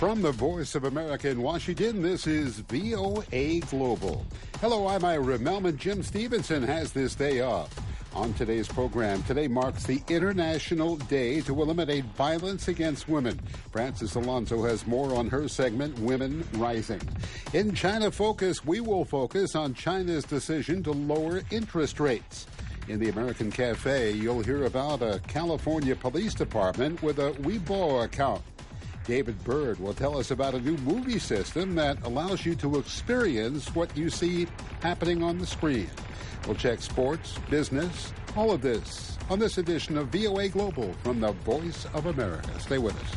From the Voice of America in Washington, this is VOA Global. Hello, I'm Ira Melman. Jim Stevenson has this day off. On today's program, today marks the International Day to Eliminate Violence Against Women. Frances Alonso has more on her segment, Women Rising. In China Focus, we will focus on China's decision to lower interest rates. In the American Cafe, you'll hear about a California police department with a Weibo account. David Byrd will tell us about a new movie system that allows you to experience what you see happening on the screen. We'll check sports, business, all of this on this edition of VOA Global from the Voice of America. Stay with us.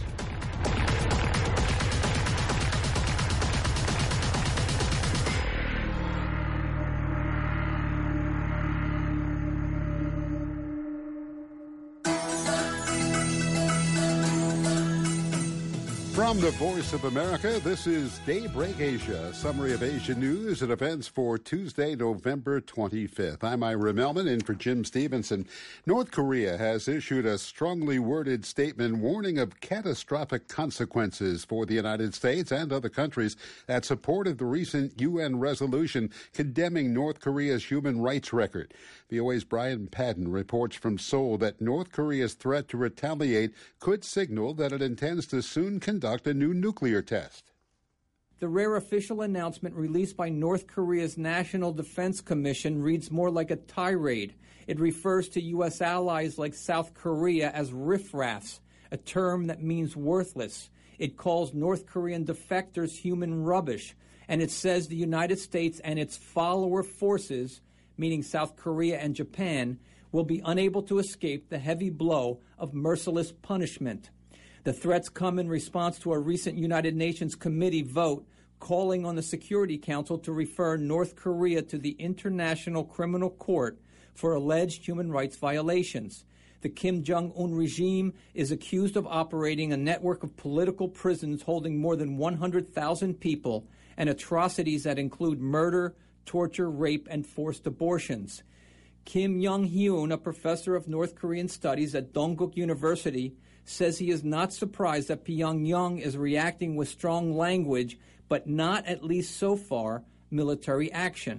From the Voice of America, this is Daybreak Asia, a summary of Asian news and events for Tuesday, November 25th. I'm Ira Melman, in for Jim Stevenson. North Korea has issued a strongly worded statement warning of catastrophic consequences for the United States and other countries that supported the recent UN resolution condemning North Korea's human rights record. VOA's Brian Padden reports from Seoul that North Korea's threat to retaliate could signal that it intends to soon conduct a new nuclear test. The rare official announcement released by North Korea's National Defense Commission reads more like a tirade. It refers to U.S. allies like South Korea as riffraffs, a term that means worthless. It calls North Korean defectors human rubbish, and it says the United States and its follower forces, meaning South Korea and Japan, will be unable to escape the heavy blow of merciless punishment. The threats come in response to a recent United Nations committee vote calling on the Security Council to refer North Korea to the International Criminal Court for alleged human rights violations. The Kim Jong-un regime is accused of operating a network of political prisons holding more than 100,000 people and atrocities that include murder, torture, rape, and forced abortions. Kim Young-hyun, a professor of North Korean studies at Dongguk University, says he is not surprised that Pyongyang is reacting with strong language, but not, at least so far, military action.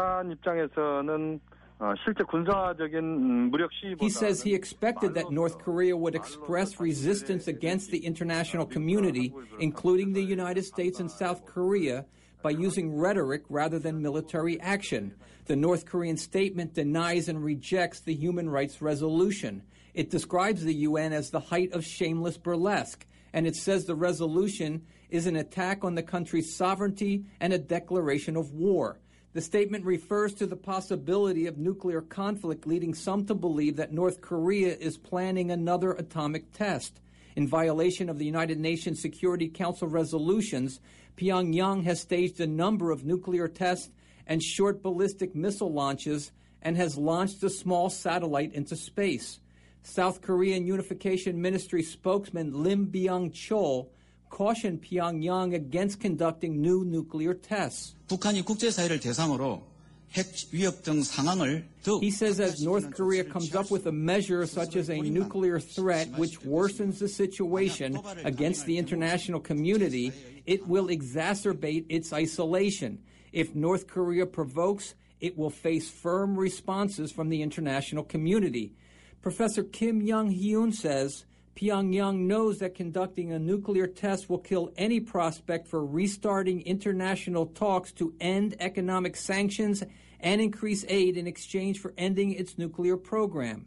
He says he expected that North Korea would express resistance against the international community, including the United States and South Korea, by using rhetoric rather than military action. The North Korean statement denies and rejects the human rights resolution. It describes the UN as the height of shameless burlesque, and it says the resolution is an attack on the country's sovereignty and a declaration of war. The statement refers to the possibility of nuclear conflict, leading some to believe that North Korea is planning another atomic test. In violation of the United Nations Security Council resolutions, Pyongyang has staged a number of nuclear tests and short ballistic missile launches and has launched a small satellite into space. South Korean Unification Ministry spokesman Lim Byung-chol cautioned Pyongyang against conducting new nuclear tests. He says as North Korea comes up with a measure such as a nuclear threat which worsens the situation against the international community, it will exacerbate its isolation. If North Korea provokes, it will face firm responses from the international community. Professor Kim Young-hyun says Pyongyang knows that conducting a nuclear test will kill any prospect for restarting international talks to end economic sanctions and increase aid in exchange for ending its nuclear program.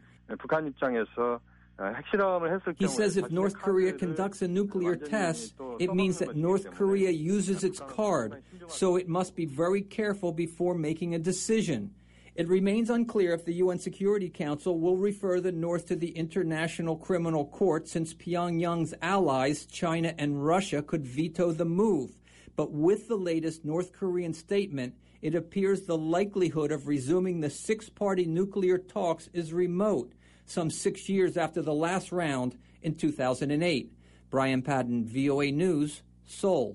He says if North Korea conducts a nuclear test, it means that North Korea uses its card, so it must be very careful before making a decision. It remains unclear if the UN Security Council will refer the North to the International Criminal Court, since Pyongyang's allies, China and Russia, could veto the move. But with the latest North Korean statement, it appears the likelihood of resuming the six-party nuclear talks is remote, some 6 years after the last round in 2008. Brian Padden, VOA News, Seoul.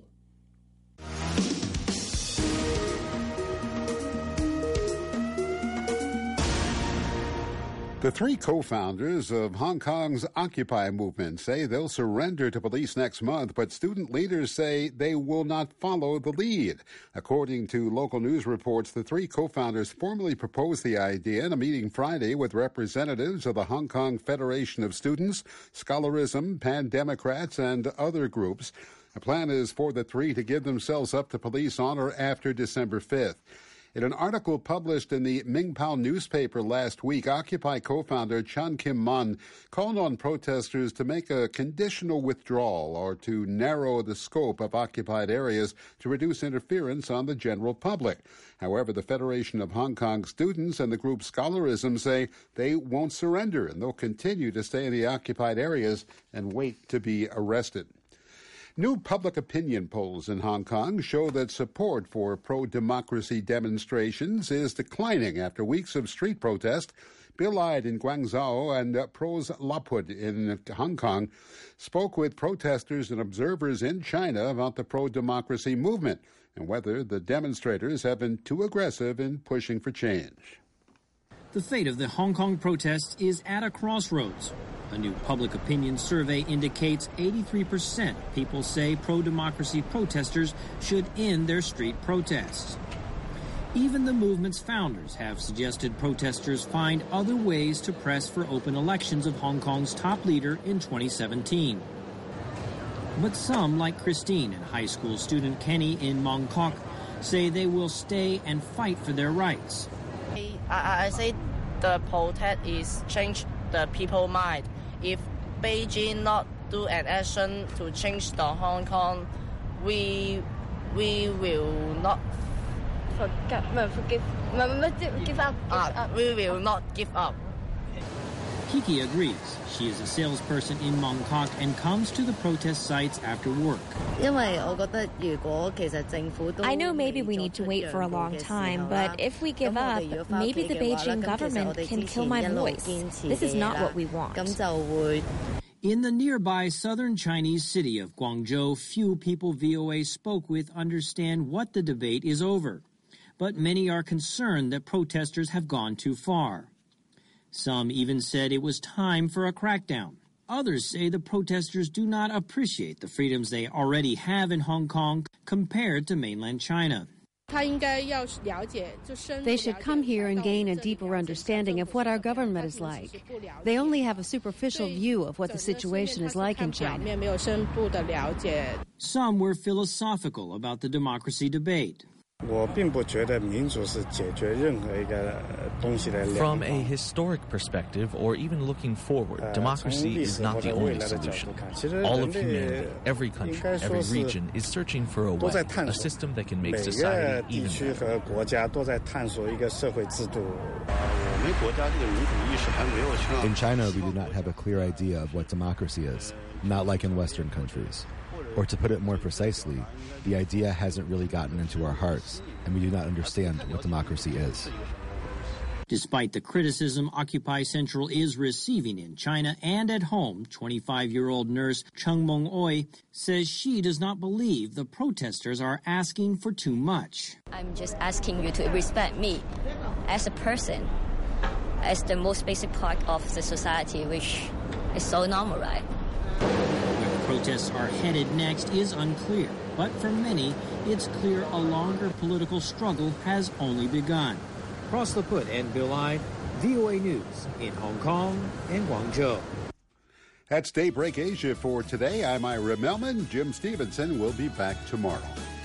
The three co-founders of Hong Kong's Occupy movement say they'll surrender to police next month, but student leaders say they will not follow the lead. According to local news reports, the three co-founders formally proposed the idea in a meeting Friday with representatives of the Hong Kong Federation of Students, Scholarism, Pan Democrats, and other groups. The plan is for the three to give themselves up to police on or after December 5th. In an article published in the Mingpao newspaper last week, Occupy co-founder Chan Kim-mon called on protesters to make a conditional withdrawal or to narrow the scope of occupied areas to reduce interference on the general public. However, the Federation of Hong Kong Students and the group Scholarism say they won't surrender and they'll continue to stay in the occupied areas and wait to be arrested. New public opinion polls in Hong Kong show that support for pro-democracy demonstrations is declining after weeks of street protest. Bill Ide in Guangzhou and Pros Laput in Hong Kong spoke with protesters and observers in China about the pro-democracy movement and whether the demonstrators have been too aggressive in pushing for change. The fate of the Hong Kong protests is at a crossroads. A new public opinion survey indicates 83% people say pro-democracy protesters should end their street protests. Even the movement's founders have suggested protesters find other ways to press for open elections of Hong Kong's top leader in 2017. But some, like Christine and high school student Kenny in Mong Kok, say they will stay and fight for their rights. I say the protest is change the people's mind. If Beijing not do an action to change the Hong Kong, we will not give up. We will not give up. Kiki agrees. She is a salesperson in Mong Kok and comes to the protest sites after work. I know maybe we need to wait for a long time, but if we give up, maybe the Beijing government can kill my voice. This is not what we want. In the nearby southern Chinese city of Guangzhou, few people VOA spoke with understand what the debate is over. But many are concerned that protesters have gone too far. Some even said it was time for a crackdown. Others say the protesters do not appreciate the freedoms they already have in Hong Kong compared to mainland China. They should come here and gain a deeper understanding of what our government is like. They only have a superficial view of what the situation is like in China. Some were philosophical about the democracy debate. From a historic perspective, or even looking forward, democracy is not the only solution. All of humanity, every country, every region is searching for a way, a system that can make society even better. In China, we do not have a clear idea of what democracy is, not like in Western countries. Or to put it more precisely, the idea hasn't really gotten into our hearts, and we do not understand what democracy is. Despite the criticism Occupy Central is receiving in China and at home, 25-year-old nurse Cheng Mong Oi says she does not believe the protesters are asking for too much. I'm just asking you to respect me as a person, as the most basic part of the society, which is so normal, right? Protests are headed next is unclear, but for many, it's clear a longer political struggle has only begun. Pros Laput and Bill Ide, VOA News in Hong Kong and Guangzhou. That's Daybreak Asia for today. I'm Ira Melman. Jim Stevenson will be back tomorrow.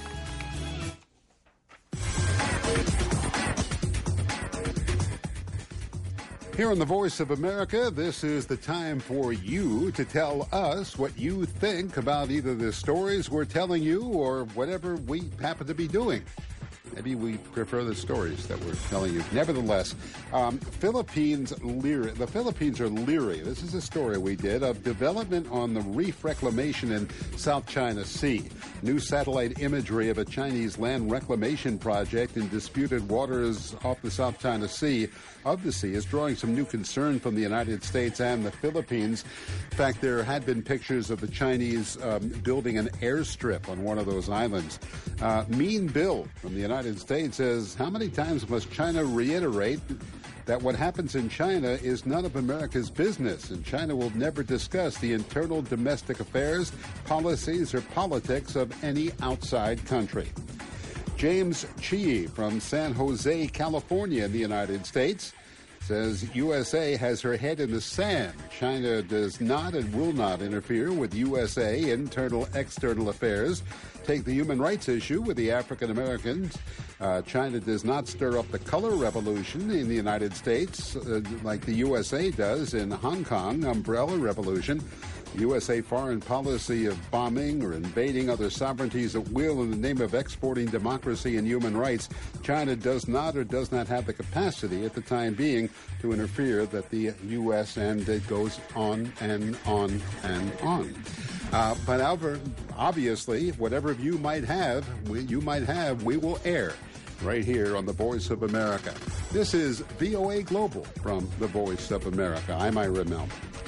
Here on The Voice of America, this is the time for you to tell us what you think about either the stories we're telling you or whatever we happen to be doing. Maybe we prefer the stories that we're telling you. Nevertheless, the Philippines are leery. This is a story we did of development on the reef reclamation in South China Sea. New satellite imagery of a Chinese land reclamation project in disputed waters off the South China Sea is drawing some new concern from the United States and the Philippines. In fact, there had been pictures of the Chinese building an airstrip on one of those islands. Mean Bill from the United States says, how many times must China reiterate that what happens in China is none of America's business, and China will never discuss the internal domestic affairs, policies, or politics of any outside country. James Chi from San Jose, California in the United States says USA has her head in the sand. China does not and will not interfere with USA internal, external affairs. Take the human rights issue with the African Americans. China does not stir up the color revolution in the United States like the USA does in Hong Kong, umbrella revolution. USA foreign policy of bombing or invading other sovereignties at will in the name of exporting democracy and human rights. China does not or does not have the capacity at the time being to interfere that the U.S. and it goes on and on and on. But obviously, whatever view you might have, we will air right here on the Voice of America. This is VOA Global from the Voice of America. I'm Ira Melman.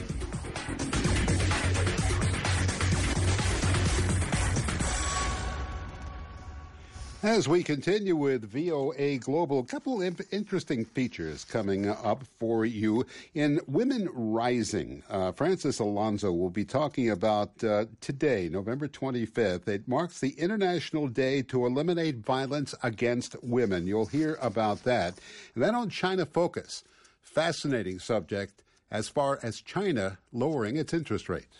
As we continue with VOA Global, a couple of interesting features coming up for you in Women Rising. Francis Alonso will be talking about today, November 25th. It marks the International Day to Eliminate Violence Against Women. You'll hear about that. And then on China Focus, fascinating subject as far as China lowering its interest rates.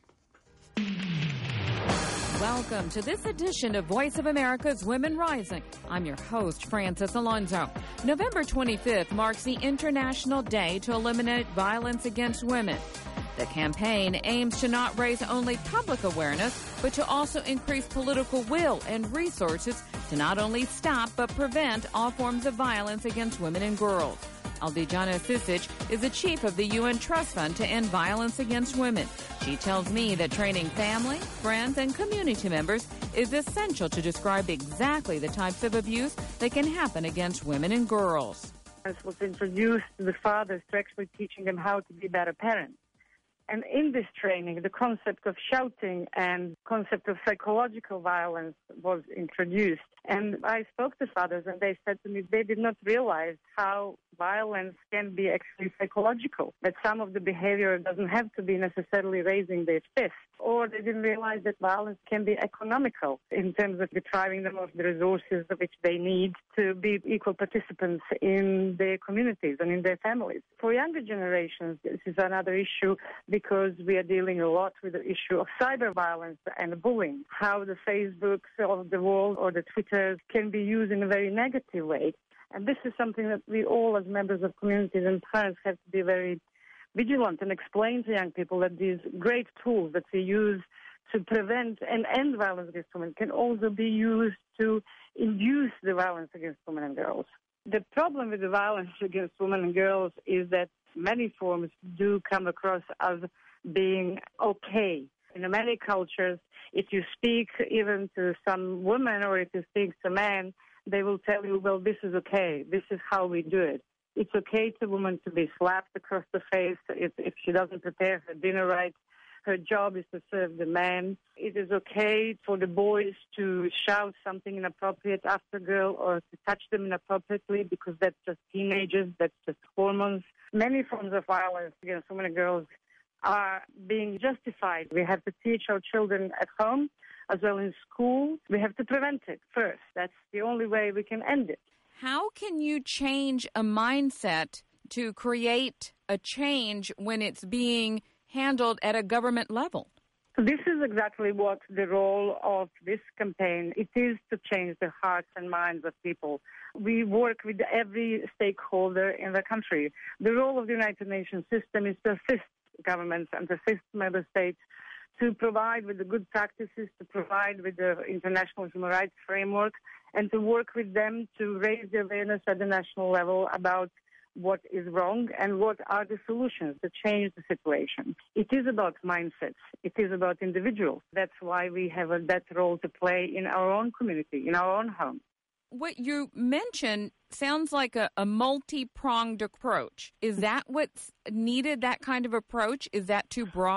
Welcome to this edition of Voice of America's Women Rising. I'm your host, Francis Alonso. November 25th marks the International Day to Eliminate Violence Against Women. The campaign aims to not raise only public awareness, but to also increase political will and resources to not only stop but prevent all forms of violence against women and girls. Aldijana Sisic is the chief of the UN Trust Fund to End Violence Against Women. She tells me that training family, friends, and community members is essential to describe exactly the types of abuse that can happen against women and girls. It was introduced to the fathers to actually teaching them how to be better parents. And in this training, the concept of shouting and concept of psychological violence was introduced. And I spoke to fathers, and they said to me they did not realize how violence can be actually psychological, that some of the behavior doesn't have to be necessarily raising their fist. Or they didn't realize that violence can be economical in terms of depriving them of the resources which they need to be equal participants in their communities and in their families. For younger generations, this is another issue because we are dealing a lot with the issue of cyber violence and bullying, how the Facebooks of the world or the Twitters can be used in a very negative way. And this is something that we all as members of communities and parents have to be very vigilant and explain to young people that these great tools that we use to prevent and end violence against women can also be used to induce the violence against women and girls. The problem with the violence against women and girls is that many forms do come across as being okay. In many cultures, if you speak even to some women or if you speak to men, they will tell you, well, this is okay. This is how we do it. It's okay for a woman to be slapped across the face if she doesn't prepare her dinner right. Her job is to serve the man. It is okay for the boys to shout something inappropriate after a girl or to touch them inappropriately because that's just teenagers, that's just hormones. Many forms of violence against women and girls are being justified. We have to teach our children at home as well in school. We have to prevent it first. That's the only way we can end it. How can you change a mindset to create a change when it's being handled at a government level? This is exactly what the role of this campaign. It is to change the hearts and minds of people. We work with every stakeholder in the country. The role of the United Nations system is to assist governments and to assist member states to provide with the good practices, to provide with the international human rights framework, and to work with them to raise the awareness at the national level about what is wrong and what are the solutions to change the situation. It is about mindsets. It is about individuals. That's why we have that role to play in our own community, in our own home. What you mentioned sounds like a multi-pronged approach. Is that what's needed, that kind of approach? Is that too broad?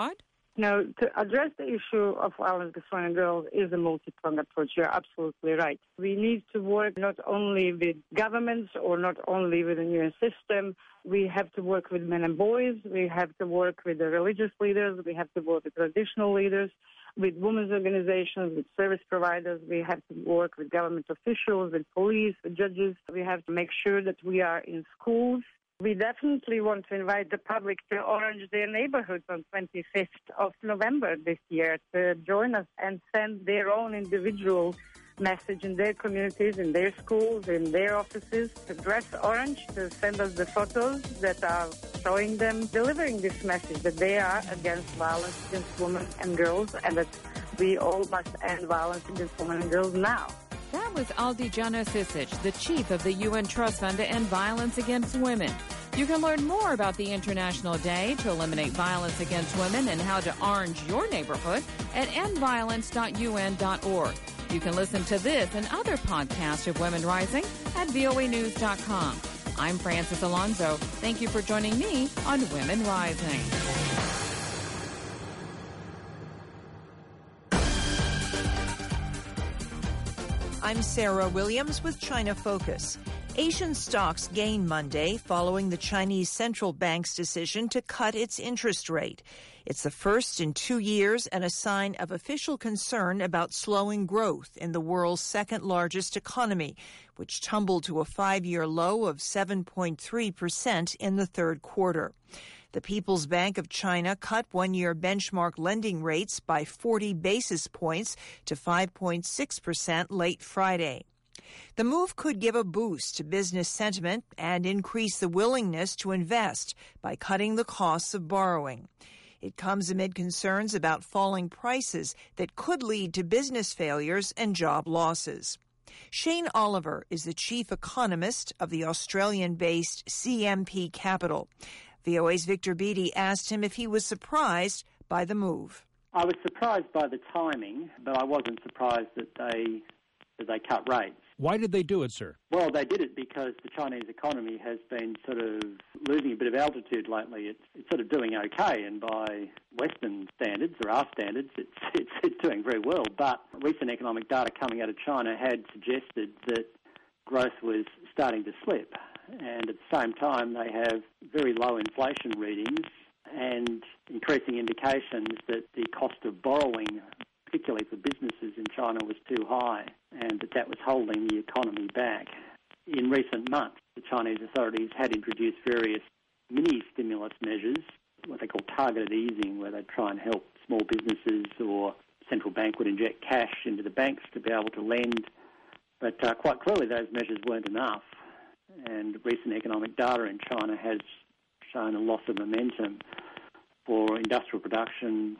Now, to address the issue of violence against women and girls is a multi-pronged approach. You're absolutely right. We need to work not only with governments or not only with the UN system. We have to work with men and boys. We have to work with the religious leaders. We have to work with traditional leaders, with women's organizations, with service providers. We have to work with government officials, with police, with judges. We have to make sure that we are in schools. We definitely want to invite the public to orange their neighborhoods on 25th of November this year to join us and send their own individual message in their communities, in their schools, in their offices, to dress orange, to send us the photos that are showing them, delivering this message that they are against violence against women and girls and that we all must end violence against women and girls now. That was Aldijana Sisic, the chief of the UN Trust Fund to End Violence Against Women. You can learn more about the International Day to Eliminate Violence Against Women and how to orange your neighborhood at endviolence.un.org. You can listen to this and other podcasts of Women Rising at voanews.com. I'm Frances Alonso. Thank you for joining me on Women Rising. I'm Sarah Williams with China Focus. Asian stocks gained Monday following the Chinese central bank's decision to cut its interest rate. It's the first in 2 years and a sign of official concern about slowing growth in the world's second largest economy, which tumbled to a 5-year low of 7.3% in the third quarter. The People's Bank of China cut one-year benchmark lending rates by 40 basis points to 5.6% late Friday. The move could give a boost to business sentiment and increase the willingness to invest by cutting the costs of borrowing. It comes amid concerns about falling prices that could lead to business failures and job losses. Shane Oliver is the chief economist of the Australian-based CMP Capital. VOA's Victor Beattie asked him if he was surprised by the move. I was surprised by the timing, but I wasn't surprised that they cut rates. Why did they do it, sir? Well, they did it because the Chinese economy has been sort of losing a bit of altitude lately. It's sort of doing okay, and by Western standards, or our standards, it's doing very well. But recent economic data coming out of China had suggested that growth was starting to slip. And at the same time, they have very low inflation readings and increasing indications that the cost of borrowing, particularly for businesses in China, was too high and that was holding the economy back. In recent months, the Chinese authorities had introduced various mini-stimulus measures, what they call targeted easing, where they try and help small businesses, or the central bank would inject cash into the banks to be able to lend. But quite clearly those measures weren't enough, and recent economic data in China has shown a loss of momentum for industrial production,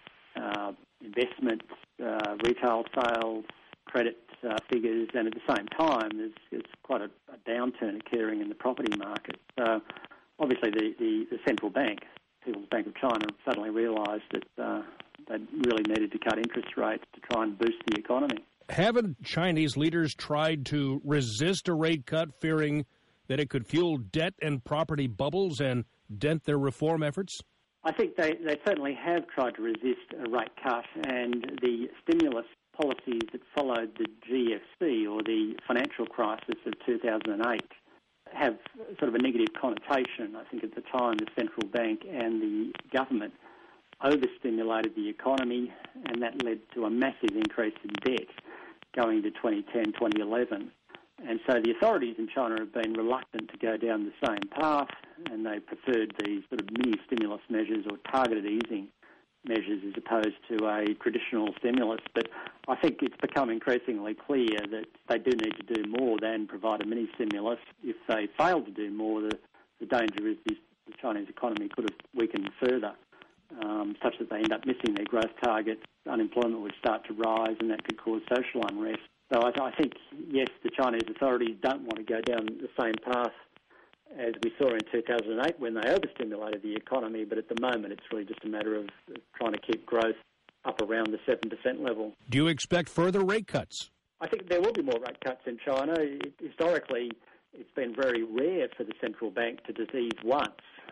investment, retail sales, credit figures, and at the same time there's quite a downturn occurring in the property market. So obviously the central bank, People's Bank of China, suddenly realised that they really needed to cut interest rates to try and boost the economy. Haven't Chinese leaders tried to resist a rate cut, fearing that it could fuel debt and property bubbles and dent their reform efforts? I think they certainly have tried to resist a rate cut, and the stimulus policies that followed the GFC, or the financial crisis of 2008, have sort of a negative connotation. I think at the time the central bank and the government overstimulated the economy, and that led to a massive increase in debt going to 2010, 2011. And so the authorities in China have been reluctant to go down the same path, and they preferred these sort of mini-stimulus measures or targeted easing measures as opposed to a traditional stimulus. But I think it's become increasingly clear that they do need to do more than provide a mini-stimulus. If they fail to do more, the danger is the Chinese economy could have weakened further, such that they end up missing their growth targets. Unemployment would start to rise, and that could cause social unrest. So I think, yes, the Chinese authorities don't want to go down the same path as we saw in 2008 when they overstimulated the economy, but at the moment it's really just a matter of trying to keep growth up around the 7% level. Do you expect further rate cuts? I think there will be more rate cuts in China. Historically, it's been very rare for the central bank to just ease once.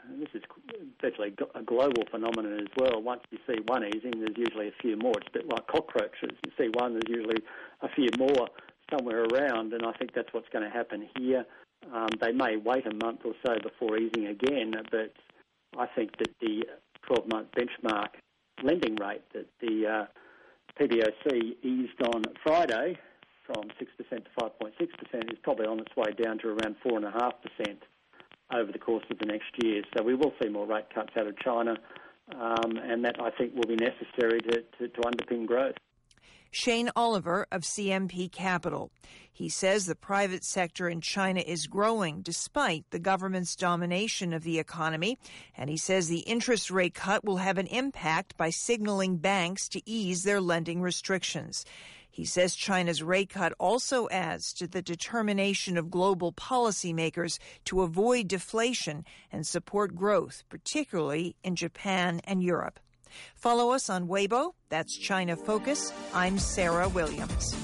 this is virtually a global phenomenon as well. Once you see one easing, there's usually a few more. It's a bit like cockroaches. You see one, there's usually a few more somewhere around, and I think that's what's going to happen here. They may wait a month or so before easing again, but I think that the 12-month benchmark lending rate that the PBOC eased on Friday from 6% to 5.6% is probably on its way down to around 4.5% over the course of the next year. So we will see more rate cuts out of China, and that, I think, will be necessary to underpin growth. Shane Oliver of CMP Capital. He says the private sector in China is growing despite the government's domination of the economy, and he says the interest rate cut will have an impact by signaling banks to ease their lending restrictions. He says China's rate cut also adds to the determination of global policymakers to avoid deflation and support growth, particularly in Japan and Europe. Follow us on Weibo. That's China Focus. I'm Sarah Williams.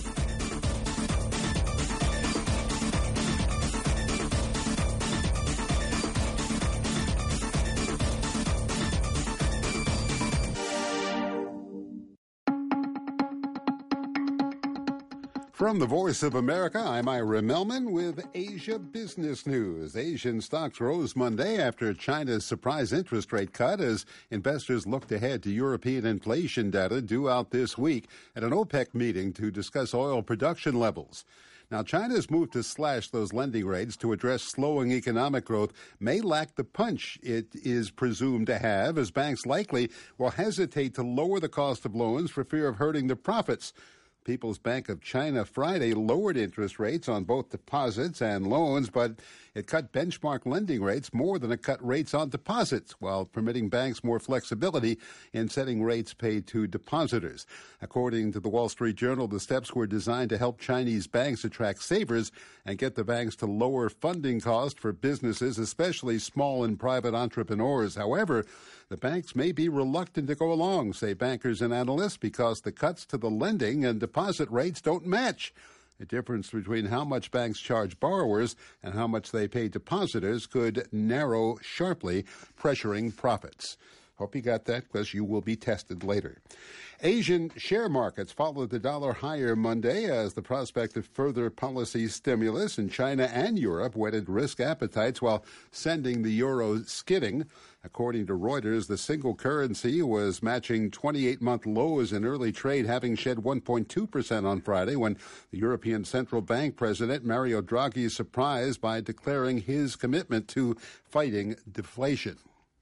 From the Voice of America, I'm Ira Melman with Asia Business News. Asian stocks rose Monday after China's surprise interest rate cut as investors looked ahead to European inflation data due out this week at an OPEC meeting to discuss oil production levels. Now, China's move to slash those lending rates to address slowing economic growth may lack the punch it is presumed to have, as banks likely will hesitate to lower the cost of loans for fear of hurting their profits. People's Bank of China Friday lowered interest rates on both deposits and loans, but it cut benchmark lending rates more than it cut rates on deposits, while permitting banks more flexibility in setting rates paid to depositors. According to the Wall Street Journal, the steps were designed to help Chinese banks attract savers and get the banks to lower funding costs for businesses, especially small and private entrepreneurs. However, the banks may be reluctant to go along, say bankers and analysts, because the cuts to the lending and deposit rates don't match. The difference between how much banks charge borrowers and how much they pay depositors could narrow sharply, pressuring profits. Hope you got that, because you will be tested later. Asian share markets followed the dollar higher Monday as the prospect of further policy stimulus in China and Europe whetted risk appetites while sending the euro skidding. According to Reuters, the single currency was matching 28-month lows in early trade, having shed 1.2% on Friday when the European Central Bank President Mario Draghi surprised by declaring his commitment to fighting deflation.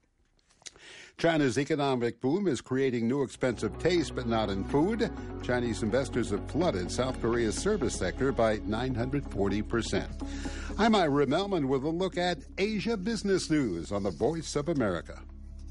China's economic boom is creating new expensive tastes, but not in food. Chinese investors have flooded South Korea's service sector by 940%. I'm Ira Melman with a look at Asia Business News on the Voice of America.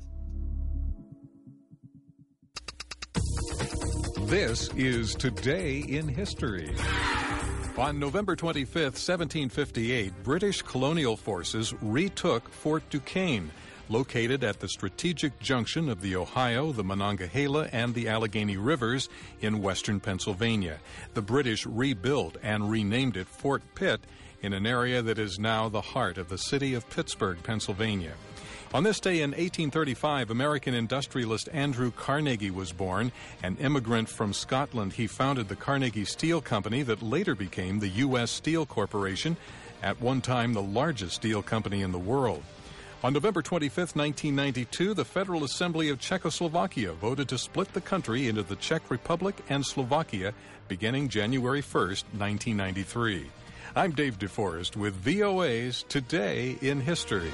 This is Today in History. On November 25th, 1758, British colonial forces retook Fort Duquesne, located at the strategic junction of the Ohio, the Monongahela, and the Allegheny Rivers in western Pennsylvania. The British rebuilt and renamed it Fort Pitt in an area that is now the heart of the city of Pittsburgh, Pennsylvania. On this day in 1835, American industrialist Andrew Carnegie was born. An immigrant from Scotland, he founded the Carnegie Steel Company that later became the U.S. Steel Corporation, at one time the largest steel company in the world. On November 25, 1992, the Federal Assembly of Czechoslovakia voted to split the country into the Czech Republic and Slovakia beginning January 1, 1993. I'm Dave DeForest with VOA's Today in History.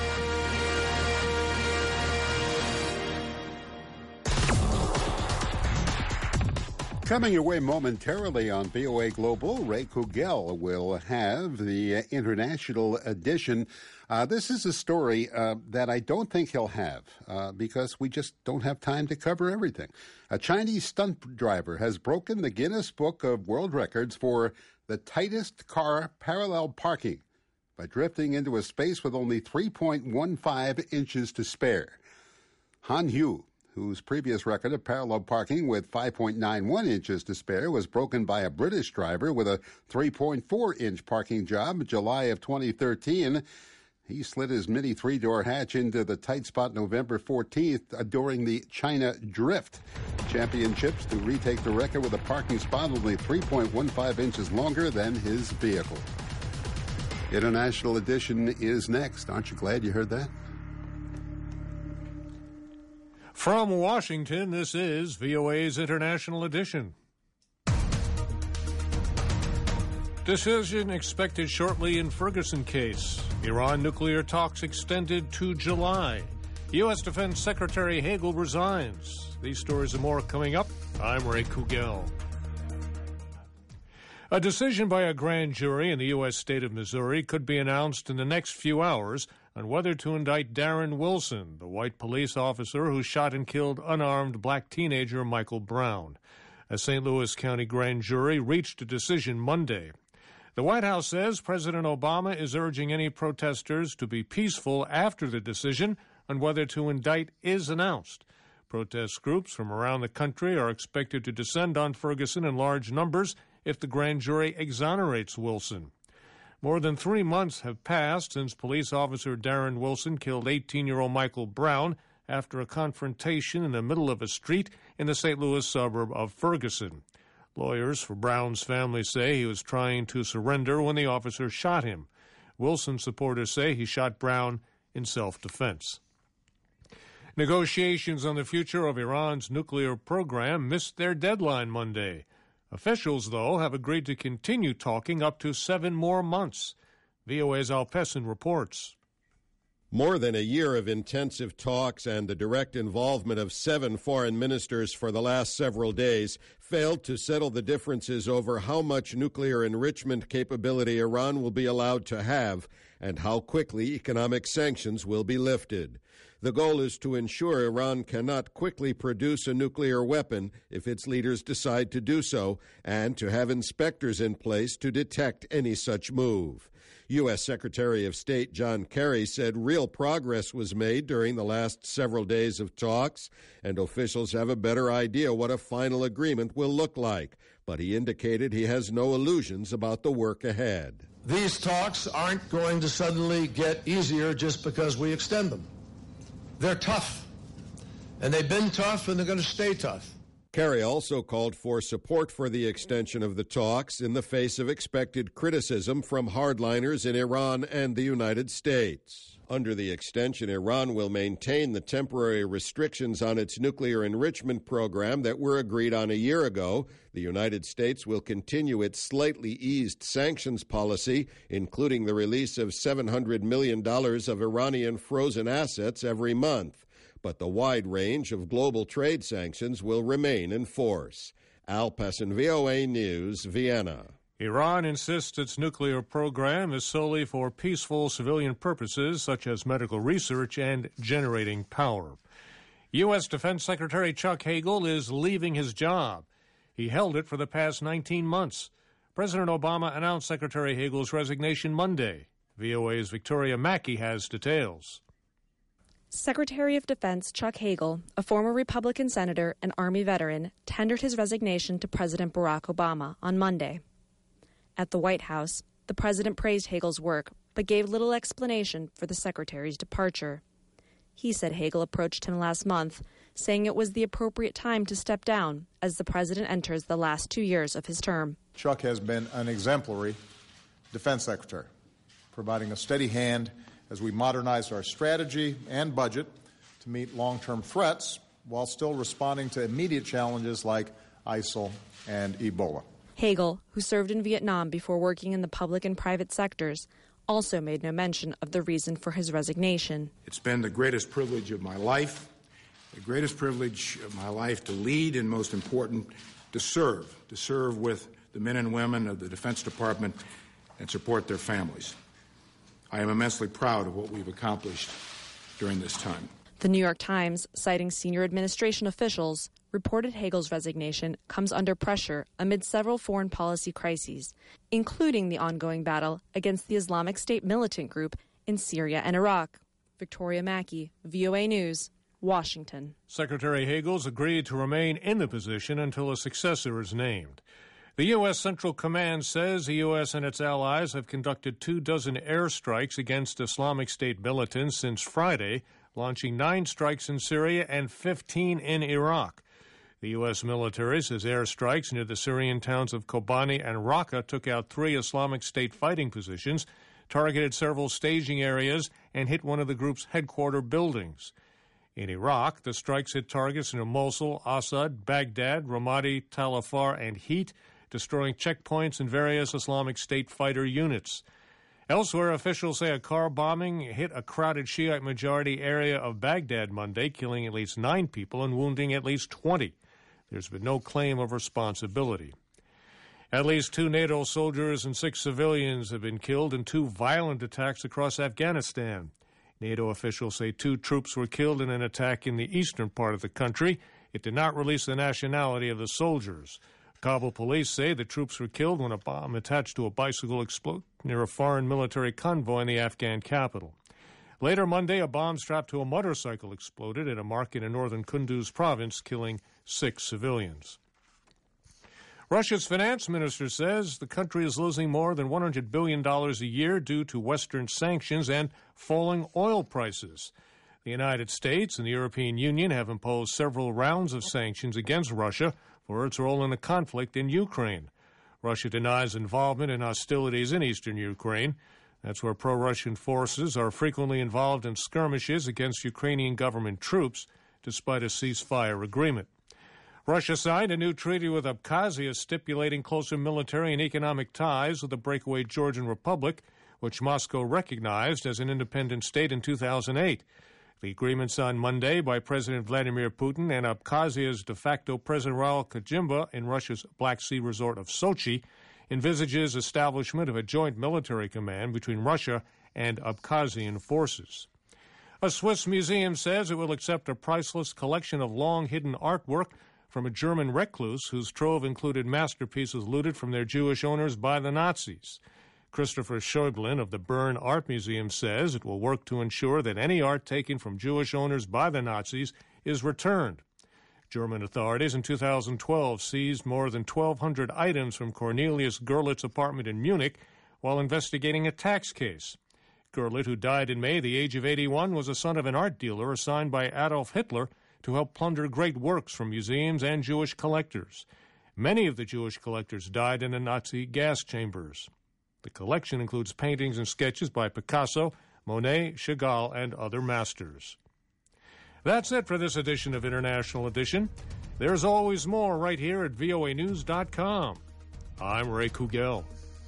Coming your way momentarily on VOA Global, Ray Kugel will have the international edition. This is a story that I don't think he'll have because we just don't have time to cover everything. A Chinese stunt driver has broken the Guinness Book of World Records for the tightest car parallel parking by drifting into a space with only 3.15 inches to spare. Han Hu, whose previous record of parallel parking with 5.91 inches to spare was broken by a British driver with a 3.4-inch parking job in July of 2013. He slid his mini three-door hatch into the tight spot November 14th during the China Drift Championships to retake the record with a parking spot only 3.15 inches longer than his vehicle. International Edition is next. Aren't you glad you heard that? From Washington, this is VOA's International Edition. Decision expected shortly in Ferguson case. Iran nuclear talks extended to July. U.S. Defense Secretary Hagel resigns. These stories and more coming up. I'm Ray Kugel. A decision by a grand jury in the U.S. state of Missouri could be announced in the next few hours on whether to indict Darren Wilson, the white police officer who shot and killed unarmed black teenager Michael Brown. A St. Louis County grand jury reached a decision Monday. The White House says President Obama is urging any protesters to be peaceful after the decision on whether to indict is announced. Protest groups from around the country are expected to descend on Ferguson in large numbers if the grand jury exonerates Wilson. More than 3 months have passed since police officer Darren Wilson killed 18-year-old Michael Brown after a confrontation in the middle of a street in the St. Louis suburb of Ferguson. Lawyers for Brown's family say he was trying to surrender when the officer shot him. Wilson supporters say he shot Brown in self-defense. Negotiations on the future of Iran's nuclear program missed their deadline Monday. Officials, though, have agreed to continue talking up to 7 more months. VOA's Al Pessin reports. More than a year of intensive talks and the direct involvement of 7 foreign ministers for the last several days failed to settle the differences over how much nuclear enrichment capability Iran will be allowed to have and how quickly economic sanctions will be lifted. The goal is to ensure Iran cannot quickly produce a nuclear weapon if its leaders decide to do so, and to have inspectors in place to detect any such move. U.S. Secretary of State John Kerry said real progress was made during the last several days of talks, and officials have a better idea what a final agreement will look like. But he indicated he has no illusions about the work ahead. These talks aren't going to suddenly get easier just because we extend them. They're tough, and they've been tough, and they're going to stay tough. Kerry also called for support for the extension of the talks in the face of expected criticism from hardliners in Iran and the United States. Under the extension, Iran will maintain the temporary restrictions on its nuclear enrichment program that were agreed on a year ago. The United States will continue its slightly eased sanctions policy, including the release of $700 million of Iranian frozen assets every month. But the wide range of global trade sanctions will remain in force. Al Pessin, VOA News, Vienna. Iran insists its nuclear program is solely for peaceful civilian purposes, such as medical research and generating power. U.S. Defense Secretary Chuck Hagel is leaving his job. He held it for the past 19 months. President Obama announced Secretary Hagel's resignation Monday. VOA's Victoria Mackey has details. Secretary of Defense Chuck Hagel, a former Republican senator and Army veteran, tendered his resignation to President Barack Obama on Monday. At the White House, the president praised Hagel's work, but gave little explanation for the secretary's departure. He said Hagel approached him last month, saying it was the appropriate time to step down as the president enters the last 2 years of his term. Chuck has been an exemplary defense secretary, providing a steady hand as we modernize our strategy and budget to meet long-term threats while still responding to immediate challenges like ISIL and Ebola. Hagel, who served in Vietnam before working in the public and private sectors, also made no mention of the reason for his resignation. It's been the greatest privilege of my life, to lead, and most important, to serve with the men and women of the Defense Department and support their families. I am immensely proud of what we've accomplished during this time. The New York Times, citing senior administration officials, reported Hagel's resignation comes under pressure amid several foreign policy crises, including the ongoing battle against the Islamic State militant group in Syria and Iraq. Victoria Mackey, VOA News, Washington. Secretary Hagel's agreed to remain in the position until a successor is named. The U.S. Central Command says the U.S. and its allies have conducted 24 airstrikes against Islamic State militants since Friday, launching 9 strikes in Syria and 15 in Iraq. The U.S. military says airstrikes near the Syrian towns of Kobani and Raqqa took out 3 Islamic State fighting positions, targeted several staging areas, and hit one of the group's headquarters buildings. In Iraq, the strikes hit targets near Mosul, Assad, Baghdad, Ramadi, Tal Afar, and Heat, destroying checkpoints and various Islamic State fighter units. Elsewhere, officials say a car bombing hit a crowded Shiite-majority area of Baghdad Monday, killing at least 9 people and wounding at least 20. There's been no claim of responsibility. At least 2 NATO soldiers and 6 civilians have been killed in 2 violent attacks across Afghanistan. NATO officials say 2 troops were killed in an attack in the eastern part of the country. It did not release the nationality of the soldiers. Kabul police say the troops were killed when a bomb attached to a bicycle exploded near a foreign military convoy in the Afghan capital. Later Monday, a bomb strapped to a motorcycle exploded at a market in northern Kunduz province, killing 6 civilians. Russia's finance minister says the country is losing more than $100 billion a year due to Western sanctions and falling oil prices. The United States and the European Union have imposed several rounds of sanctions against Russia for its role in the conflict in Ukraine. Russia denies involvement in hostilities in eastern Ukraine. That's where pro-Russian forces are frequently involved in skirmishes against Ukrainian government troops, despite a ceasefire agreement. Russia signed a new treaty with Abkhazia stipulating closer military and economic ties with the breakaway Georgian Republic, which Moscow recognized as an independent state in 2008. The agreement signed Monday by President Vladimir Putin and Abkhazia's de facto President Raul Kachimba in Russia's Black Sea resort of Sochi envisages establishment of a joint military command between Russia and Abkhazian forces. A Swiss museum says it will accept a priceless collection of long-hidden artwork from a German recluse whose trove included masterpieces looted from their Jewish owners by the Nazis. Christopher Schäublin of the Bern Art Museum says it will work to ensure that any art taken from Jewish owners by the Nazis is returned. German authorities in 2012 seized more than 1,200 items from Cornelius Gerlitz's apartment in Munich while investigating a tax case. Gerlitz, who died in May at the age of 81, was a son of an art dealer assigned by Adolf Hitler to help plunder great works from museums and Jewish collectors. Many of the Jewish collectors died in the Nazi gas chambers. The collection includes paintings and sketches by Picasso, Monet, Chagall, and other masters. That's it for this edition of International Edition. There's always more right here at voanews.com. I'm Ray Kugel.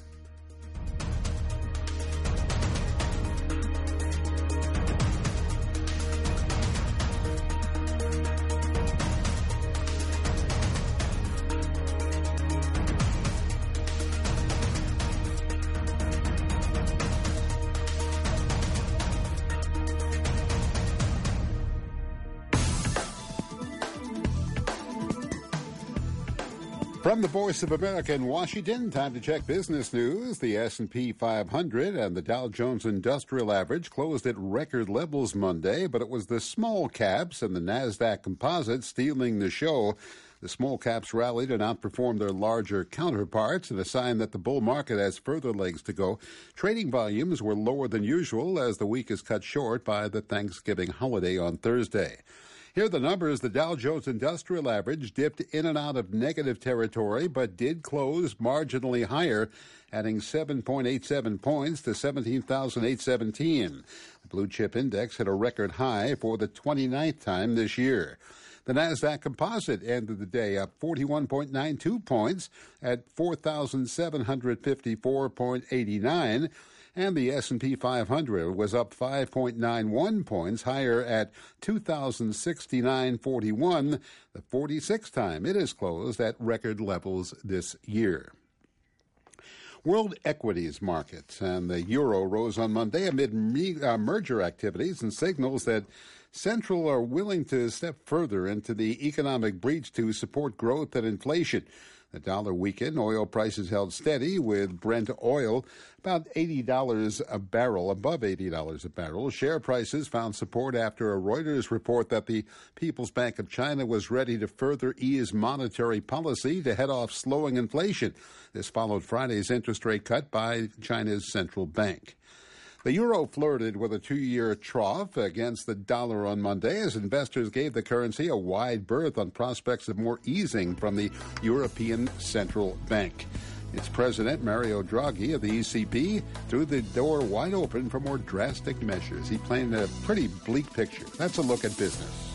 From the Voice of America in Washington, time to check business news. The S&P 500 and the Dow Jones Industrial Average closed at record levels Monday, but it was the small caps and the NASDAQ Composite stealing the show. The small caps rallied and outperformed their larger counterparts, and a sign that the bull market has further legs to go. Trading volumes were lower than usual as the week is cut short by the Thanksgiving holiday on Thursday. Here are the numbers. The Dow Jones Industrial Average dipped in and out of negative territory, but did close marginally higher, adding 7.87 points to 17,817. The Blue Chip Index hit a record high for the 29th time this year. The NASDAQ Composite ended the day up 41.92 points at 4,754.89. And the S&P 500 was up 5.91 points, higher at 2,069.41, the 46th time it has closed at record levels this year. World equities markets and the euro rose on Monday amid merger activities and signals that Central are willing to step further into the economic breach to support growth and inflation. The dollar weakened. Oil prices held steady, with Brent oil about $80 a barrel, above $80 a barrel. Share prices found support after a Reuters report that the People's Bank of China was ready to further ease monetary policy to head off slowing inflation. This followed Friday's interest rate cut by China's central bank. The euro flirted with a two-year trough against the dollar on Monday as investors gave the currency a wide berth on prospects of more easing from the European Central Bank. Its president, Mario Draghi of the ECB, threw the door wide open for more drastic measures. He painted a pretty bleak picture. That's a look at business.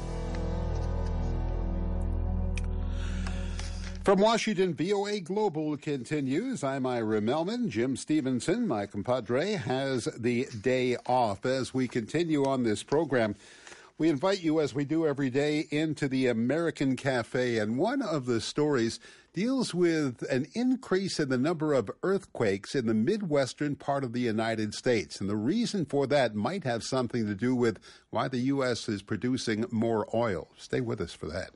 From Washington, VOA Global continues. I'm Ira Melman. Jim Stevenson, my compadre, has the day off. As we continue on this program, we invite you, as we do every day, into the American Cafe. And one of the stories deals with an increase in the number of earthquakes in the Midwestern part of the United States. And the reason for that might have something to do with why the U.S. is producing more oil. Stay with us for that.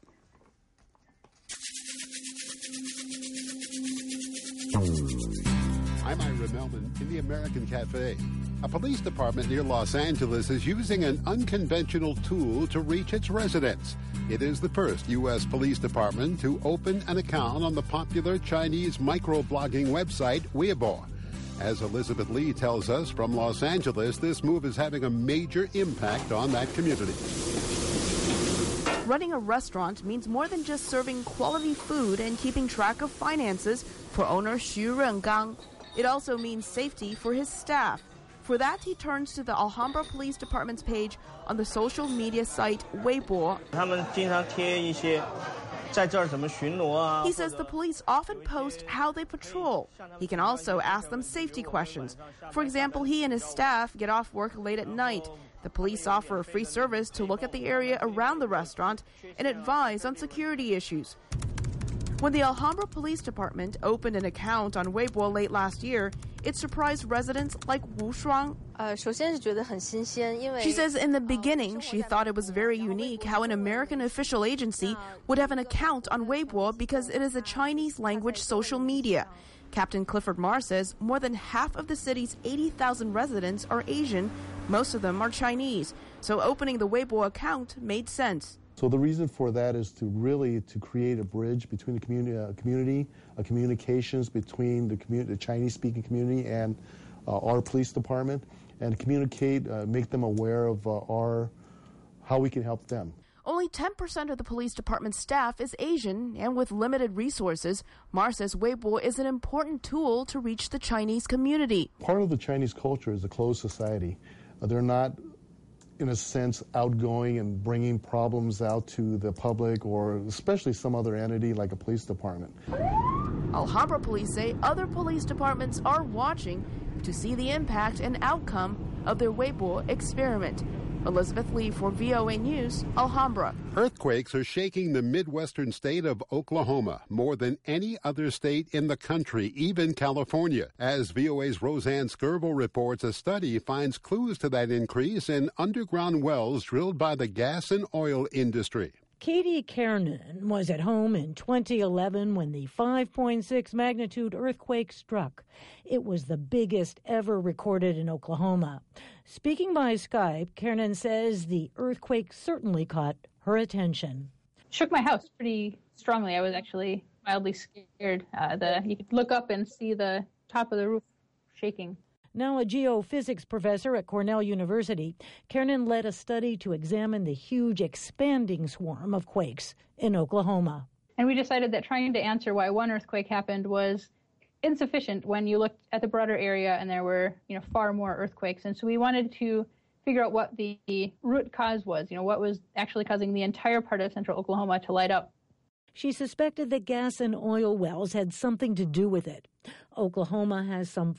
I'm Ira Melman in the American Cafe. A police department near Los Angeles is using an unconventional tool to reach its residents. It is the first U.S. police department to open an account on the popular Chinese microblogging website Weibo. As Elizabeth Lee tells us from Los Angeles, this move is having a major impact on that community. Running a restaurant means more than just serving quality food and keeping track of finances for owner Xu Rengang. It also means safety for his staff. For that, he turns to the Alhambra Police Department's page on the social media site Weibo. He says the police often post how they patrol. He can also ask them safety questions. For example, he and his staff get off work late at night. The police offer a free service to look at the area around the restaurant and advise on security issues. When the Alhambra Police Department opened an account on Weibo late last year, it surprised residents like Wu Shuang. She says in the beginning she thought it was very unique how an American official agency would have an account on Weibo because it is a Chinese language social media. Captain Clifford Marr says more than half of the city's 80,000 residents are Asian. Most of them are Chinese. So opening the Weibo account made sense. So the reason for that is to create a bridge between the community, communications between the Chinese-speaking community and our police department, and communicate, make them aware of how we can help them. Only 10% of the police department's staff is Asian, and with limited resources, Marr says Weibo is an important tool to reach the Chinese community. Part of the Chinese culture is a closed society. They're not, in a sense, outgoing and bringing problems out to the public or especially some other entity like a police department. Alhambra police say other police departments are watching to see the impact and outcome of their Weibo experiment. Elizabeth Lee for VOA News, Alhambra. Earthquakes are shaking the Midwestern state of Oklahoma more than any other state in the country, even California. As VOA's Roseanne Skirville reports, a study finds clues to that increase in underground wells drilled by the gas and oil industry. Katie Kernan was at home in 2011 when the 5.6 magnitude earthquake struck. It was the biggest ever recorded in Oklahoma. Speaking by Skype, Kernan says the earthquake certainly caught her attention. Shook my house pretty strongly. I was actually mildly scared. You could look up and see the top of the roof shaking. Now a geophysics professor at Cornell University, Kernan led a study to examine the huge expanding swarm of quakes in Oklahoma. And we decided that trying to answer why one earthquake happened was insufficient when you looked at the broader area and there were, far more earthquakes. And so we wanted to figure out what the root cause was, what was actually causing the entire part of central Oklahoma to light up. She suspected that gas and oil wells had something to do with it. Oklahoma has some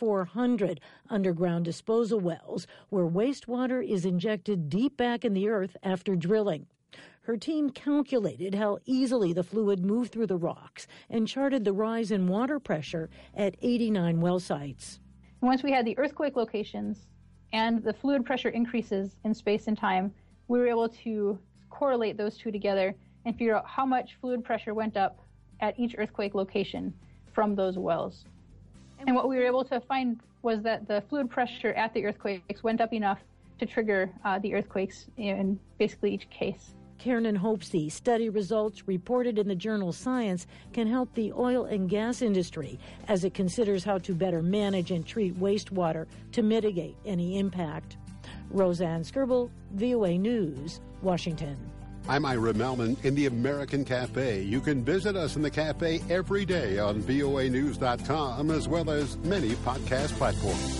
4,400 underground disposal wells where wastewater is injected deep back in the earth after drilling. Her team calculated how easily the fluid moved through the rocks and charted the rise in water pressure at 89 well sites. Once we had the earthquake locations and the fluid pressure increases in space and time, we were able to correlate those two together and figure out how much fluid pressure went up at each earthquake location from those wells. And what we were able to find was that the fluid pressure at the earthquakes went up enough to trigger the earthquakes in basically each case. Kiernan hopes the study results reported in the journal Science can help the oil and gas industry as it considers how to better manage and treat wastewater to mitigate any impact. Roseanne Skirble, VOA News, Washington. I'm Ira Melman in the American Cafe. You can visit us in the cafe every day on voanews.com as well as many podcast platforms.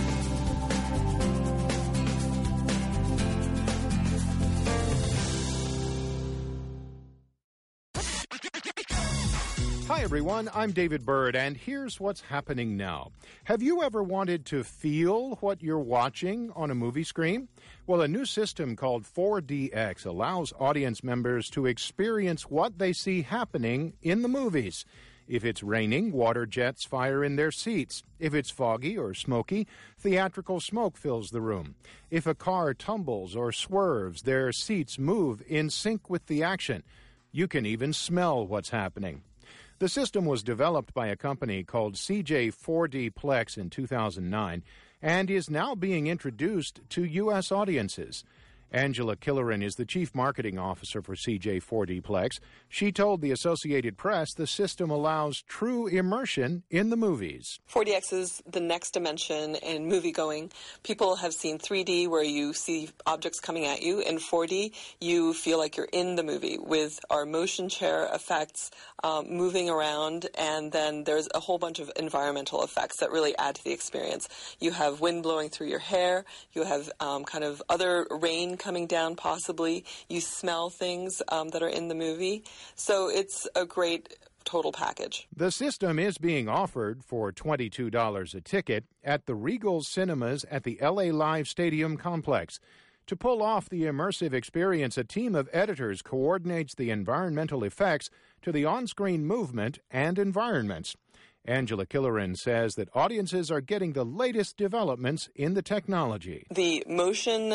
Hi, everyone. I'm David Bird, and here's what's happening now. Have you ever wanted to feel what you're watching on a movie screen? Well, a new system called 4DX allows audience members to experience what they see happening in the movies. If it's raining, water jets fire in their seats. If it's foggy or smoky, theatrical smoke fills the room. If a car tumbles or swerves, their seats move in sync with the action. You can even smell what's happening. The system was developed by a company called CJ4D Plex in 2009 and is now being introduced to U.S. audiences. Angela Killeran is the Chief Marketing Officer for CJ4D Plex. She told the Associated Press the system allows true immersion in the movies. 4DX is the next dimension in movie-going. People have seen 3D where you see objects coming at you. In 4D, you feel like you're in the movie with our motion chair effects moving around, and then there's a whole bunch of environmental effects that really add to the experience. You have wind blowing through your hair. You have kind of other rain coming down possibly. You smell things that are in the movie. So it's a great total package. The system is being offered for $22 a ticket at the Regal Cinemas at the LA Live Stadium complex. To pull off the immersive experience, a team of editors coordinates the environmental effects to the on-screen movement and environments. Angela Killeran says that audiences are getting the latest developments in the technology. The motion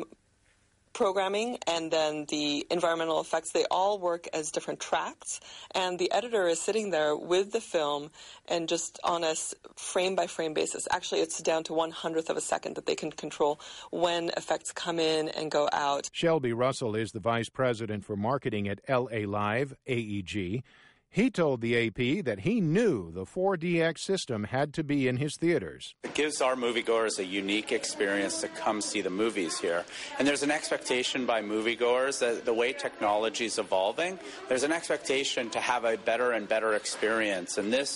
programming and then the environmental effects, they all work as different tracks, and the editor is sitting there with the film and just on a frame-by-frame basis. Actually, it's down to 1/100th of a second that they can control when effects come in and go out. Shelby Russell is the Vice President for Marketing at LA Live, AEG. He told the AP that he knew the 4DX system had to be in his theaters. It gives our moviegoers a unique experience to come see the movies here. And there's an expectation by moviegoers that the way technology is evolving, there's an expectation to have a better and better experience. And this,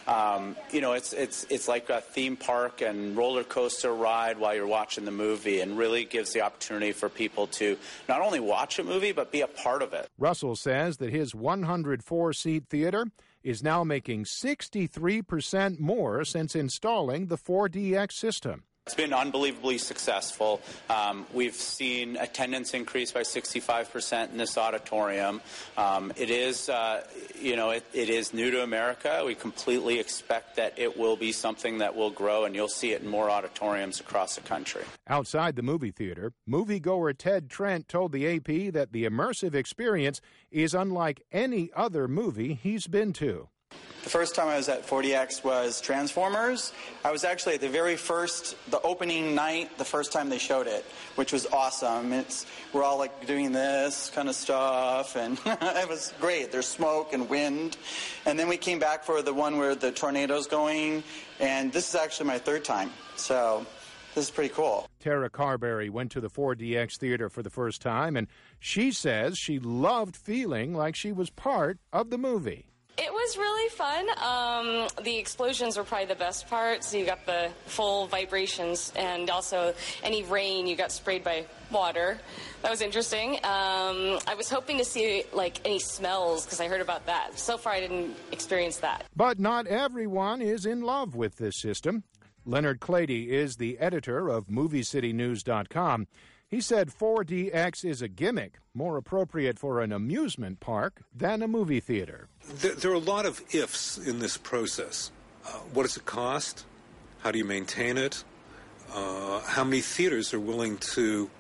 it's like a theme park and roller coaster ride while you're watching the movie, and really gives the opportunity for people to not only watch a movie, but be a part of it. Russell says that his 104-seat theater is now making 63% more since installing the 4DX system. It's been unbelievably successful. We've seen attendance increase by 65% in this auditorium. It is new to America. We completely expect that it will be something that will grow, and you'll see it in more auditoriums across the country. Outside the movie theater, moviegoer Ted Trent told the AP that the immersive experience is unlike any other movie he's been to. The first time I was at 4DX was Transformers. I was actually at the opening night, the first time they showed it, which was awesome. We're all like doing this kind of stuff, and it was great. There's smoke and wind. And then we came back for the one where the tornado's going, and this is actually my third time. So this is pretty cool. Tara Carberry went to the 4DX theater for the first time, and she says she loved feeling like she was part of the movie. It was really fun. The explosions were probably the best part, so you got the full vibrations, and also any rain, you got sprayed by water. That was interesting. I was hoping to see any smells, because I heard about that. So far, I didn't experience that. But not everyone is in love with this system. Leonard Clady is the editor of MovieCityNews.com. He said 4DX is a gimmick, more appropriate for an amusement park than a movie theater. There are a lot of ifs in this process. What does it cost? How do you maintain it? How many theaters are willing to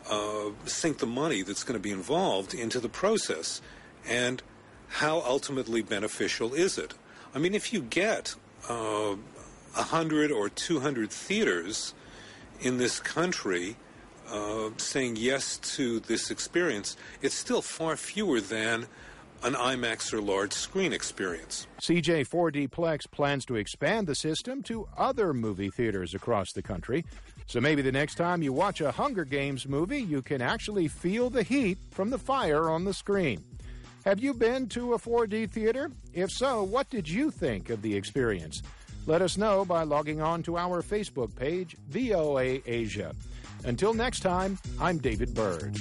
sink the money that's going to be involved into the process, and how ultimately beneficial is it? I mean, if you get 100 or 200 theaters in this country saying yes to this experience, it's still far fewer than an IMAX or large screen experience. CJ 4D Plex plans to expand the system to other movie theaters across the country. So maybe the next time you watch a Hunger Games movie, you can actually feel the heat from the fire on the screen. Have you been to a 4D theater? If so, what did you think of the experience? Let us know by logging on to our Facebook page, VOA Asia. Until next time, I'm David Byrd.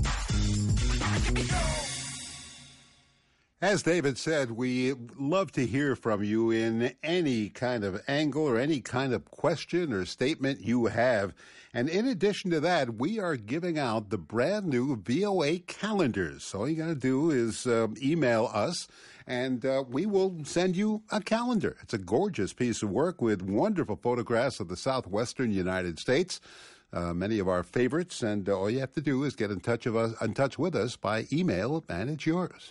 As David said, we love to hear from you in any kind of angle or any kind of question or statement you have. And in addition to that, we are giving out the brand new VOA calendars. So all you got to do is email us, and we will send you a calendar. It's a gorgeous piece of work with wonderful photographs of the southwestern United States. Many of our favorites, and all you have to do is get in touch with us by email, and it's yours.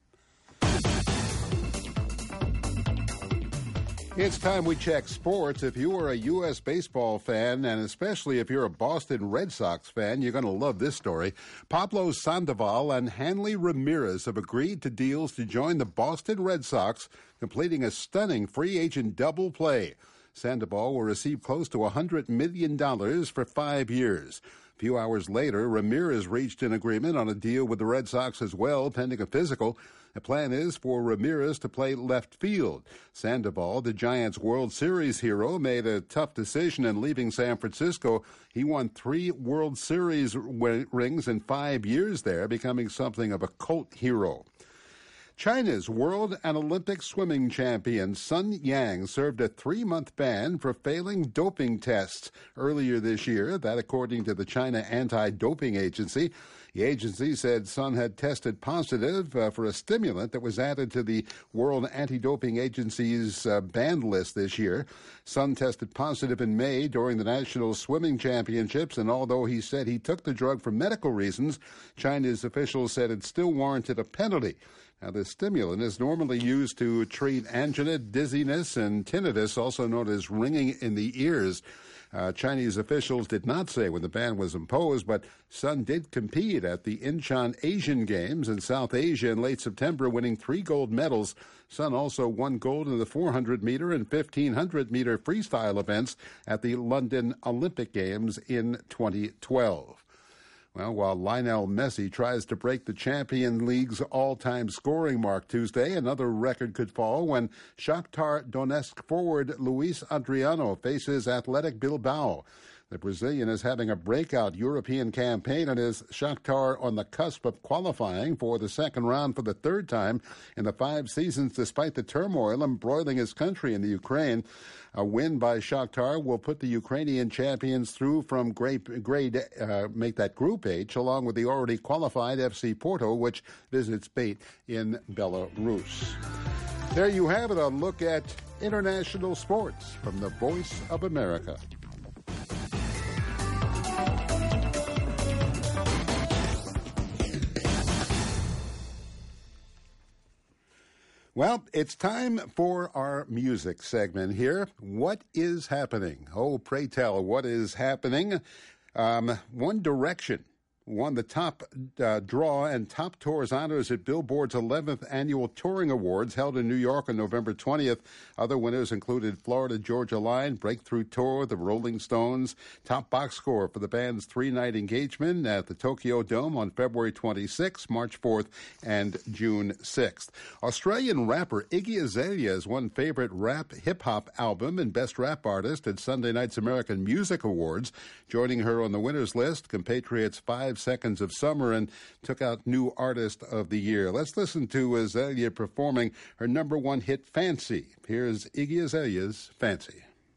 It's time we check sports. If you are a U.S. baseball fan, and especially if you're a Boston Red Sox fan, you're going to love this story. Pablo Sandoval and Hanley Ramirez have agreed to deals to join the Boston Red Sox, completing a stunning free agent double play. Sandoval will receive close to $100 million for 5 years. A few hours later, Ramirez reached an agreement on a deal with the Red Sox as well, pending a physical. The plan is for Ramirez to play left field. Sandoval, the Giants' World Series hero, made a tough decision in leaving San Francisco. He won 3 World Series rings in 5 years there, becoming something of a cult hero. China's world and Olympic swimming champion Sun Yang served a 3-month ban for failing doping tests earlier this year. That, according to the China Anti-Doping Agency. The agency said Sun had tested positive for a stimulant that was added to the World Anti-Doping Agency's banned list this year. Sun tested positive in May during the National Swimming Championships, and although he said he took the drug for medical reasons, China's officials said it still warranted a penalty. Now, the stimulant is normally used to treat angina, dizziness, and tinnitus, also known as ringing in the ears. Chinese officials did not say when the ban was imposed, but Sun did compete at the Incheon Asian Games in South Asia in late September, winning 3 gold medals. Sun also won gold in the 400-meter and 1,500-meter freestyle events at the London Olympic Games in 2012. Well, while Lionel Messi tries to break the Champions League's all-time scoring mark Tuesday, another record could fall when Shakhtar Donetsk forward Luis Adriano faces Athletic Bilbao. The Brazilian is having a breakout European campaign and is Shakhtar on the cusp of qualifying for the second round for the 3rd time in the 5 seasons, despite the turmoil embroiling his country in the Ukraine. A win by Shakhtar will put the Ukrainian champions through from make that Group H, along with the already qualified FC Porto, which visits Bate in Belarus. There you have it, a look at international sports from the Voice of America. Well, it's time for our music segment here. What is happening? Oh, pray tell, what is happening? One Direction won the top draw and top tours honors at Billboard's 11th Annual Touring Awards held in New York on November 20th. Other winners included Florida Georgia Line, Breakthrough Tour, the Rolling Stones. Top box score for the band's 3-night engagement at the Tokyo Dome on February 26th, March 4th, and June 6th. Australian rapper Iggy Azalea has won Favorite Rap Hip-Hop Album and Best Rap Artist at Sunday night's American Music Awards. Joining her on the winners list, compatriots 5 Seconds of Summer, and took out New Artist of the Year. Let's listen to Azalea performing her #1 hit, Fancy. Here's Iggy Azalea's Fancy.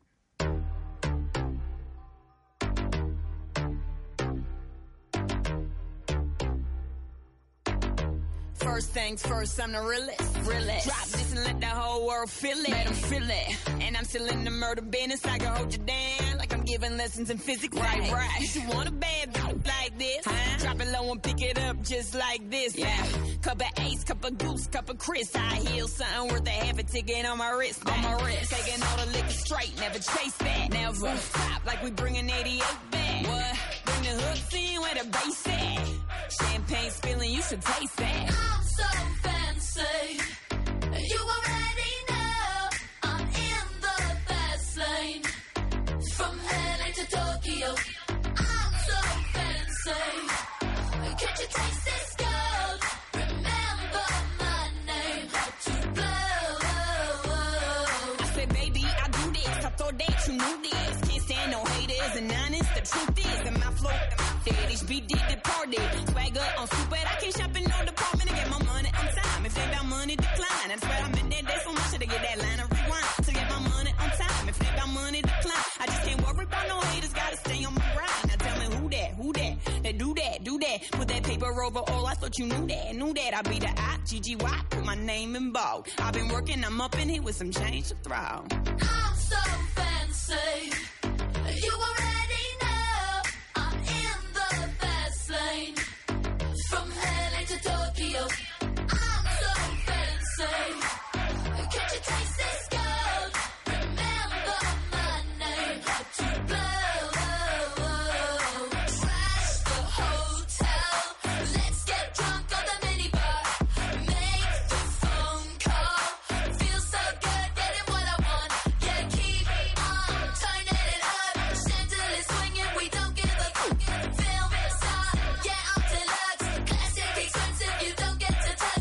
First things first, I'm the realest. Drop this and let the whole world feel it. Let them feel it. And I'm still in the murder business. I can hold you down like I'm giving lessons in physics. Right. You should want a bad bitch like this. Huh? Drop it low and pick it up just like this. Yeah. Cup of Ace, cup of Goose, cup of Chris. High heels, something worth a half a ticket on my wrist. On my wrist. Taking all the liquor straight, never chase that. Never stop like we bringing 88 back. What? Bring the hooks in where the bass at. Champagne spilling, you should taste that. I'm so fancy. You already know I'm in the fast lane. From LA to Tokyo, I'm so fancy. Can't you taste this gold? Remember my name, hard to blow. I said, baby, I do this. I thought that you knew this. Can't stand no haters and honest. The truth is, in my flow, HB did the party. Swagger on stupid. I can't shop in no department to get my money on time. If they got money, decline. I swear I'm in that day so much to get that line of rewind. To get my money on time. If they got money, decline. I just can't worry about no haters. Gotta stay on my grind. Now tell me who that? They do that. Put that paper over all. I thought you knew that. I be the I-G-G-Y. Put my name in bold. I've been working. I'm up in here with some change to throw. I'm so fancy. You already know I'm in the fast lane. From LA to Tokyo, I'm so fancy. Can't you taste this gold? Remember my name, hard to blow. Crash the hotel, let's get drunk on the minibar. Make the phone call, feel so good, getting what I want. Yeah, keep on turning it up. Chandelier swinging, we don't give a fuck. Film star, yeah, I'm deluxe. Classic, expensive, you don't get to touch.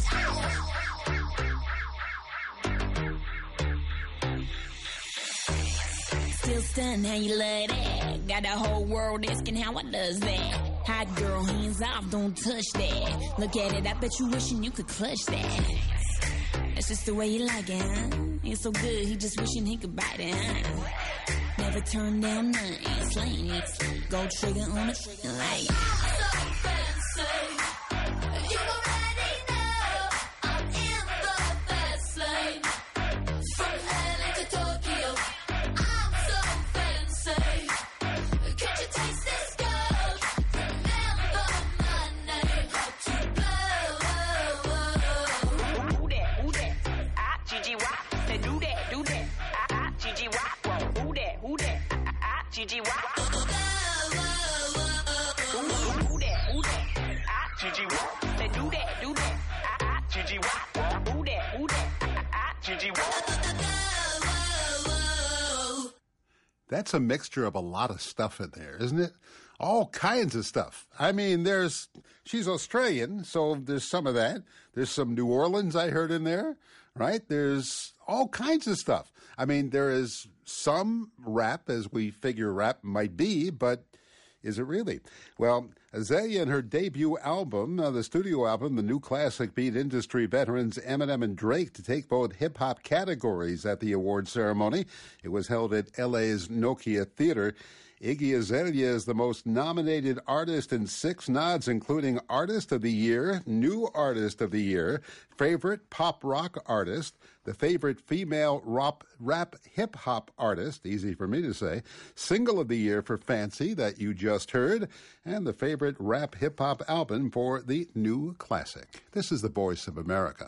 Still stunned how you love that. Got the whole world asking how I does that. Hot girl, hands off, don't touch that. Look at it, I bet you wishing you could clutch that. That's just the way you like it, huh? It's so good, he just wishing he could bite it, huh? Never turn down nothing, slaying it. Go trigger on it, like. I'm so fancy. You already know I'm in the fast lane. From LA to Tokyo, I'm so fancy. Can't you taste this gold? Remember my name, hard to blow. Who that? I-G-G-Y. Say do that. I-G-G-Y. Who that? I-G-G-Y. Who that? I-G-G-Y. Say do that. I-G-G-Y. Who that? I-G-G-Y. That's a mixture of a lot of stuff in there, isn't it? All kinds of stuff. I mean, she's Australian, so there's some of that. There's some New Orleans I heard in there, right? There's all kinds of stuff. I mean, there is some rap, as we figure rap might be, but is it really? Well, Azalea and her debut album, the studio album, the new classic, beat industry veterans Eminem and Drake to take both hip-hop categories at the award ceremony. It was held at LA's Nokia Theater. Iggy Azalea is the most nominated artist in 6 nods, including Artist of the Year, New Artist of the Year, Favorite Pop Rock Artist, the Favorite Female Rap Hip Hop Artist, easy for me to say, Single of the Year for Fancy, that you just heard, and the Favorite Rap Hip Hop Album for the New Classic. This is the Voice of America.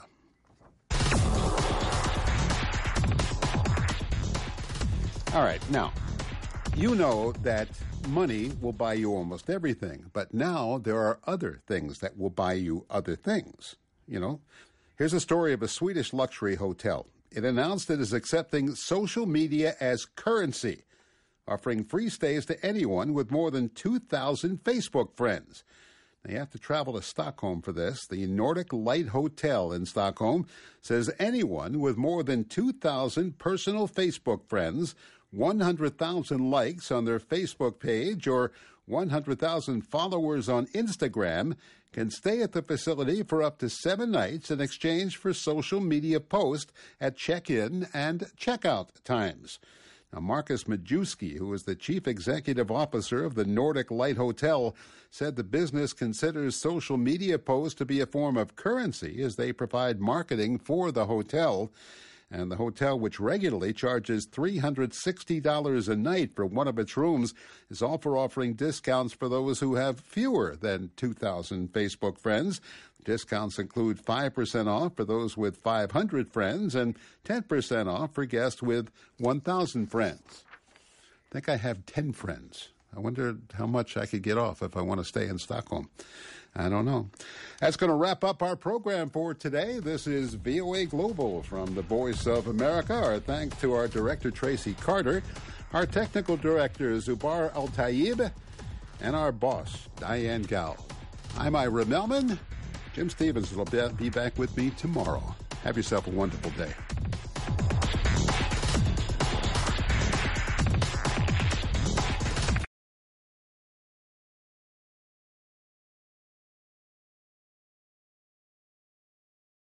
All right, now, you know that money will buy you almost everything, but now there are other things that will buy you other things. You know, here's a story of a Swedish luxury hotel. It announced it is accepting social media as currency, offering free stays to anyone with more than 2,000 Facebook friends. Now, you have to travel to Stockholm for this. The Nordic Light Hotel in Stockholm says anyone with more than 2,000 personal Facebook friends, 100,000 likes on their Facebook page, or 100,000 followers on Instagram can stay at the facility for up to 7 nights in exchange for social media posts at check-in and check-out times. Now, Marcus Majewski, who is the chief executive officer of the Nordic Light Hotel, said the business considers social media posts to be a form of currency as they provide marketing for the hotel. And the hotel, which regularly charges $360 a night for one of its rooms, is also offering discounts for those who have fewer than 2,000 Facebook friends. Discounts include 5% off for those with 500 friends and 10% off for guests with 1,000 friends. I think I have 10 friends. I wonder how much I could get off if I want to stay in Stockholm. I don't know. That's going to wrap up our program for today. This is VOA Global from the Voice of America. Our thanks to our director, Tracy Carter, our technical director, Zubar Al-Tayyib, and our boss, Diane Gao. I'm Ira Melman. Jim Stevens will be back with me tomorrow. Have yourself a wonderful day.